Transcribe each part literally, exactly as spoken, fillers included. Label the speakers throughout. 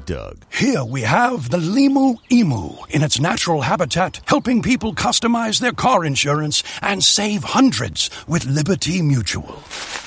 Speaker 1: Doug.
Speaker 2: Here we have the Limu Emu in its natural habitat, helping people customize their car insurance and save hundreds with Liberty Mutual.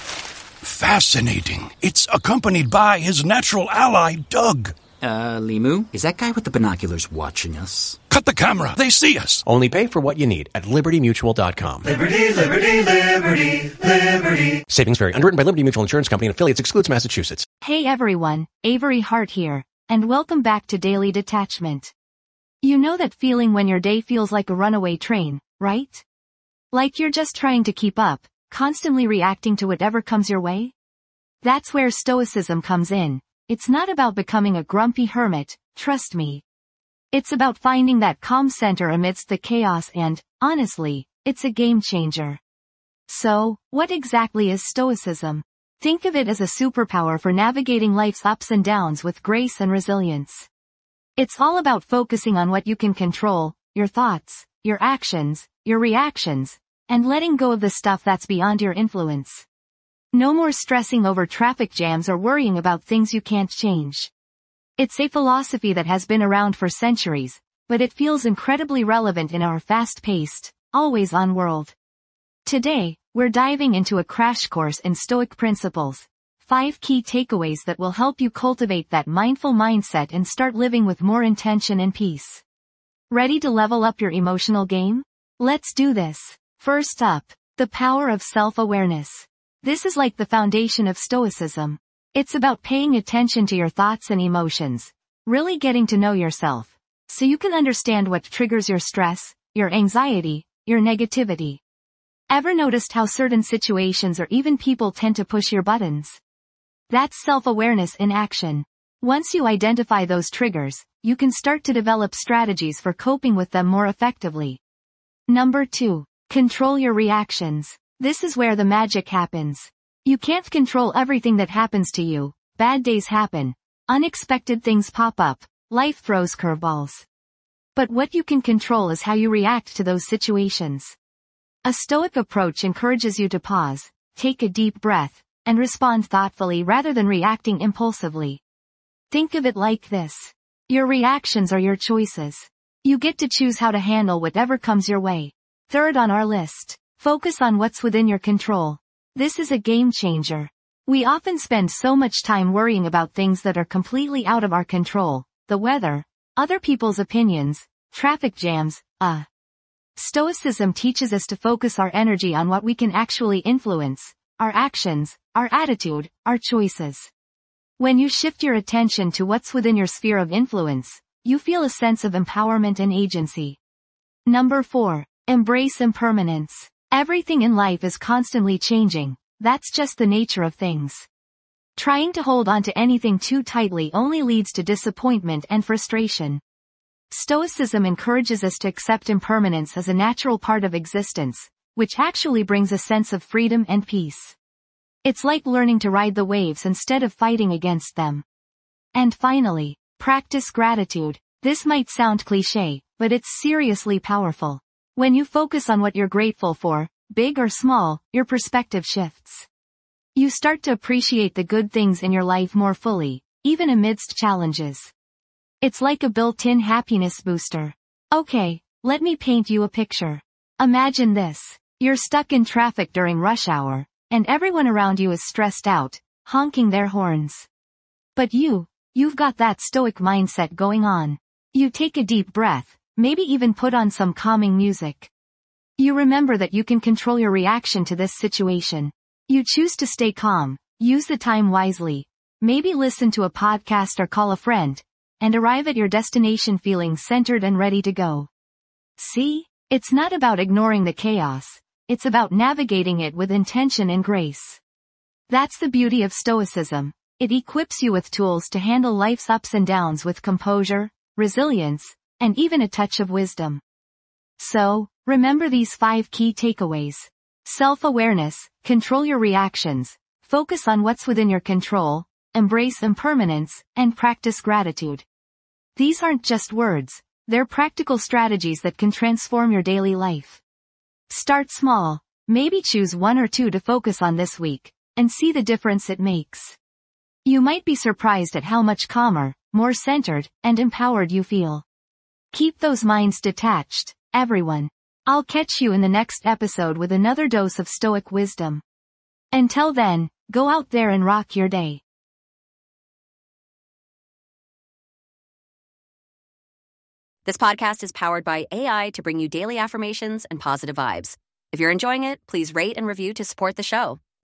Speaker 2: Fascinating. It's accompanied by his natural ally, Doug.
Speaker 3: Uh, Limu, is that guy with the binoculars watching us?
Speaker 2: Cut the camera. They see us.
Speaker 4: Only pay for what you need at liberty mutual dot com.
Speaker 5: Liberty, liberty, liberty, liberty.
Speaker 4: Savings vary. Underwritten by Liberty Mutual Insurance Company and affiliates. Excludes Massachusetts.
Speaker 6: Hey everyone, Avery Hart here, and welcome back to Daily Detachment. You know that feeling when your day feels like a runaway train, right? Like you're just trying to keep up, constantly reacting to whatever comes your way? That's where Stoicism comes in. It's not about becoming a grumpy hermit, trust me. It's about finding that calm center amidst the chaos and, honestly, it's a game changer. So, what exactly is Stoicism? Think of it as a superpower for navigating life's ups and downs with grace and resilience. It's all about focusing on what you can control, your thoughts, your actions, your reactions, and letting go of the stuff that's beyond your influence. No more stressing over traffic jams or worrying about things you can't change. It's a philosophy that has been around for centuries, but it feels incredibly relevant in our fast-paced, always-on world. Today, we're diving into a crash course in Stoic principles, five key takeaways that will help you cultivate that mindful mindset and start living with more intention and peace. Ready to level up your emotional game? Let's do this. First up, the power of self-awareness. This is like the foundation of Stoicism. It's about paying attention to your thoughts and emotions, really getting to know yourself, so you can understand what triggers your stress, your anxiety, your negativity. Ever noticed how certain situations or even people tend to push your buttons? That's self-awareness in action. Once you identify those triggers, you can start to develop strategies for coping with them more effectively. Number two, control your reactions. This is where the magic happens. You can't control everything that happens to you. Bad days happen. Unexpected things pop up. Life throws curveballs. But what you can control is how you react to those situations. A Stoic approach encourages you to pause, take a deep breath, and respond thoughtfully rather than reacting impulsively. Think of it like this. Your reactions are your choices. You get to choose how to handle whatever comes your way. Third on our list. Focus on what's within your control. This is a game changer. We often spend so much time worrying about things that are completely out of our control, the weather, other people's opinions, traffic jams, uh. Stoicism teaches us to focus our energy on what we can actually influence, our actions, our attitude, our choices. When you shift your attention to what's within your sphere of influence, you feel a sense of empowerment and agency. Number four, embrace impermanence. Everything in life is constantly changing. That's just the nature of things. Trying to hold on to anything too tightly only leads to disappointment and frustration. Stoicism encourages us to accept impermanence as a natural part of existence, which actually brings a sense of freedom and peace. It's like learning to ride the waves instead of fighting against them. And finally, practice gratitude. This might sound cliché, but it's seriously powerful. When you focus on what you're grateful for, big or small, your perspective shifts. You start to appreciate the good things in your life more fully, even amidst challenges. It's like a built-in happiness booster. Okay, let me paint you a picture. Imagine this. You're stuck in traffic during rush hour, and everyone around you is stressed out, honking their horns. But you, you've got that Stoic mindset going on. You take a deep breath, maybe even put on some calming music. You remember that you can control your reaction to this situation. You choose to stay calm, use the time wisely, maybe listen to a podcast or call a friend, and arrive at your destination feeling centered and ready to go. See? It's not about ignoring the chaos, it's about navigating it with intention and grace. That's the beauty of Stoicism. It equips you with tools to handle life's ups and downs with composure, resilience, and even a touch of wisdom. So, remember these five key takeaways. Self-awareness, control your reactions, focus on what's within your control, embrace impermanence, and practice gratitude. These aren't just words, they're practical strategies that can transform your daily life. Start small, maybe choose one or two to focus on this week, and see the difference it makes. You might be surprised at how much calmer, more centered, and empowered you feel. Keep those minds detached, everyone. I'll catch you in the next episode with another dose of Stoic wisdom. Until then, go out there and rock your day.
Speaker 1: This podcast is powered by A I to bring you daily affirmations and positive vibes. If you're enjoying it, please rate and review to support the show.